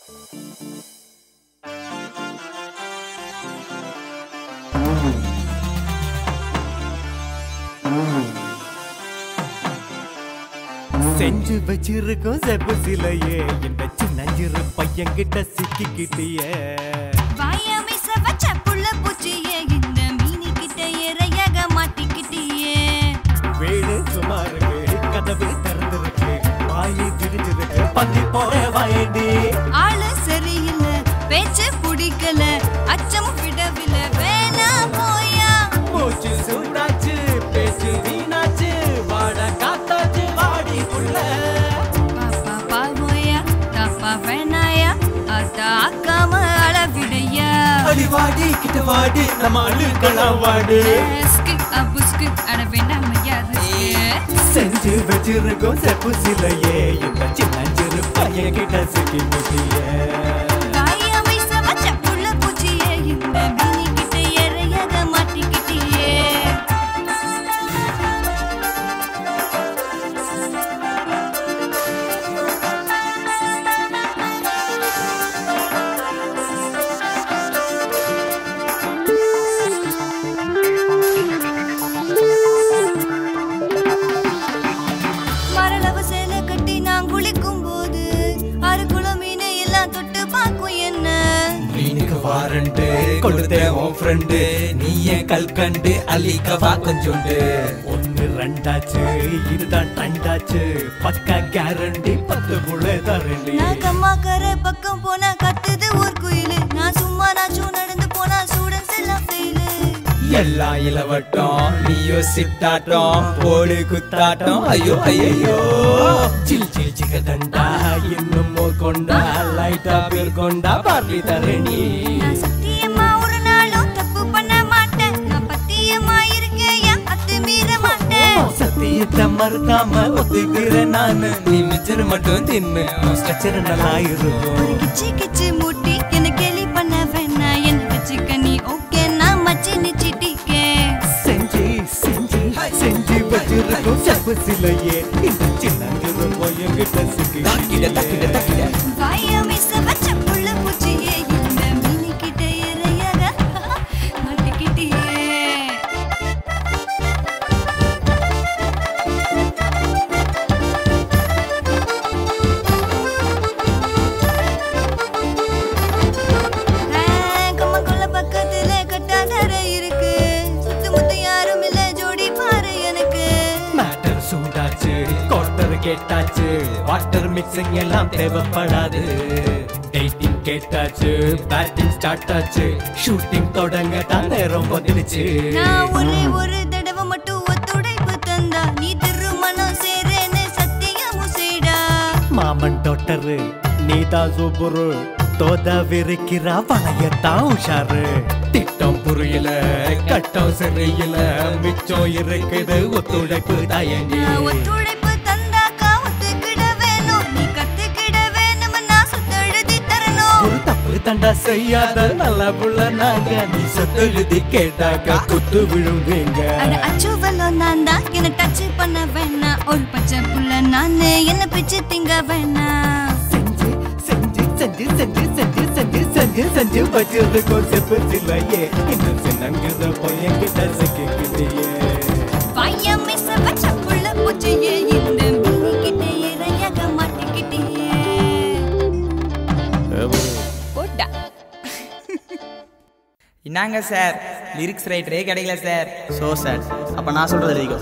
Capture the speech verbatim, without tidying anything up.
செஞ்சு வச்சிருக்கோம் செப்பு சிலையே இந்த சின்னஞ்சிறு பையன் கிட்ட சிக்கிக்கிட்டியே வாயாமை சவச்ச புள்ள பூச்சியே இந்த மீனி கிட்ட இறையாக மாட்டிக்கிட்டியே வீடு சுமாருக்கு கதவு திறந்திருக்கு வாயி திரிஞ்சிருக்கு பந்தி போற வாயண்டி ஆளு சரியில்லை பேச்சு பிடிக்கல அச்சம் விடவில்ல வேணா போயா மூச்சு சூடாச்சு பேச்சு வீணாச்சு வாட காத்தாச்சு வாடி புள்ள பாப்பா பாவோயா தப்பா வேணாயா அத்தா அக்காம அளவிடையா அடி வாடி கிட்ட வாடி நம்ம அழுக்கலாம் வாடி அபுஸ்கு அட வேண்டாம் செஞ்சு வச்சிருக்கோம் செப்பு சிலையே இந்த சின்னஞ்சிறு பையன் கிட்ட சிக்கி முட்டியே வாயாமை சவச்ச புள்ள பூச்சியே இந்த மீனி கிட்ட இறையாக மாட்டிக்கிட்டியே மரளவு சேலை கட்டி நான் குளிக்கும் போது ஆறு குளம் மீனை எல்லாம் தொட்டு பார்க்கும் என்ன மீனுக்கு வாரண்டு கொடுத்தேன் உன் ஃப்ரெண்டு நீ ஏன் கல்கண்டு அள்ளிக்கவா கொஞ்சோண்டு ஒன்னு ரெண்டாச்சு இதுதான் ரெண்டாச்சு பக்கா கேரண்டி பத்து புள்ள தரண்டி நான் கம்மாக்கரை பக்கம் போனா கத்துது ஒரு குயிலு நான் சும்மா நாச்சும் நடந்து போனா ஸ்டூடெண்ட்ஸ் எல்லாம் ஃபெயிலு எல்லாம் இளவட்டம் நீயோ சிட்டாட்டம் போடு குத்தாட்டம் ஐயோ ஐயோ சில் சில் சிக்க தண்டா இன்னும் மோர் கொண்டா லைட்டா பேர் கொண்டா பார்லி தரணி நான் சத்தியமா ஒரு நாளும் தப்பு பண்ண மாட்டேன் நான் பத்தியமா இருக்கேன் என் அத்து மீற மாட்டேன் சத்தியத்தை மறுக்காம ஒத்துக்கிற நானு நீ மிச்சர் மட்டும் தின்னு ஸ்ட்ரக்சர் நல்லா இருக்கும் கிச்சு கிச்சு மூட்டி என்ன கேலி பண்ண வேணா என்ன வச்சுக்க நீ ஓகே நான் மச்சி நிச்சிட்டிக்கே செஞ்சு செஞ்சு செஞ்சு வச்சிருக்கோம் செப்பு சிலையே இந்த சின்னஞ்சிறு பையன் கிட்ட சிக்கி தக்கிட தக்கிட தக்கிட வாயாமை சவச்ச புள்ள பூச்சியே இந்த மீனி கிட்ட இறையாக மாட்டிக்கிட்டியே கம்மக்குள்ள பக்கத்துல கட்டாதரை இருக்கு சுத்து முத்து யாரும் இல்ல ஜோடி பாரு எனக்கு மேட்டர் சூடாச்சு குவார்டர் கேட்டாச்சு வாட்டர் மிக்சிங் எல்லாம் தேவைப்படாது டேட்டிங் கேட்டாச்சு பேட்டிங் ஸ்டார்ட் ஆச்சு ஷூட்டிங் தொடங்க தான் நேரம் வந்துடுச்சு நான் ஒரே ஒரு தடவை மட்டும் ஒத்துழைப்பு தந்தா நீ திருமணம் சேரேன்னு சத்தியமும் செய்டா மாமன் டாக்டரு நீதான் சூப்பரு தோதா விரிக்கிறா வளையத்தான் உஷாரு திட்டம் புரியல கட்டம் சரியில்ல மிச்சம் இருக்குது ஒத்துழைப்பு தாயண்டி நான் ஒத்துழைப்பு தந்தாக்கா ஒத்துக்கிட வேணும் நீ கத்துக்கிட வேணும் நான் சுத்தெழுதி தரணும் ஒரு தப்பு தண்டா செய்யாத நல்ல புள்ள நாங்க நீ சொத்தெழுதி கேட்டாக்கா குத்து விழுங்குங்க அட அச்சுவலம் நான் தான் என்ன டச் பண்ண வேணாம் ஒரு பச்சை புள்ள நானு என்ன பிச்சு திங்க வேணாம் செஞ்சு செஞ்சு செஞ்சு செஞ்சு செஞ்சு செஞ்சு செஞ்சு செஞ்சு வச்சிருக்கோம் செப்பு சிலையே இன்னும் சின்னங்கிற பையன் கிட்ட சிக்கிக்கிட்டியே வாயாமை சவச்ச புள்ள பூச்சியே இந்த மீனி கிட்ட இறையாக மாட்டிக்கிட்டியே போடா இன்னாங்க சார் லிரிக்ஸ் ரைட்டரே கிடைக்கல சார். So sir. அப்போ நான் சொல்கிறது எழுதிக்கோ.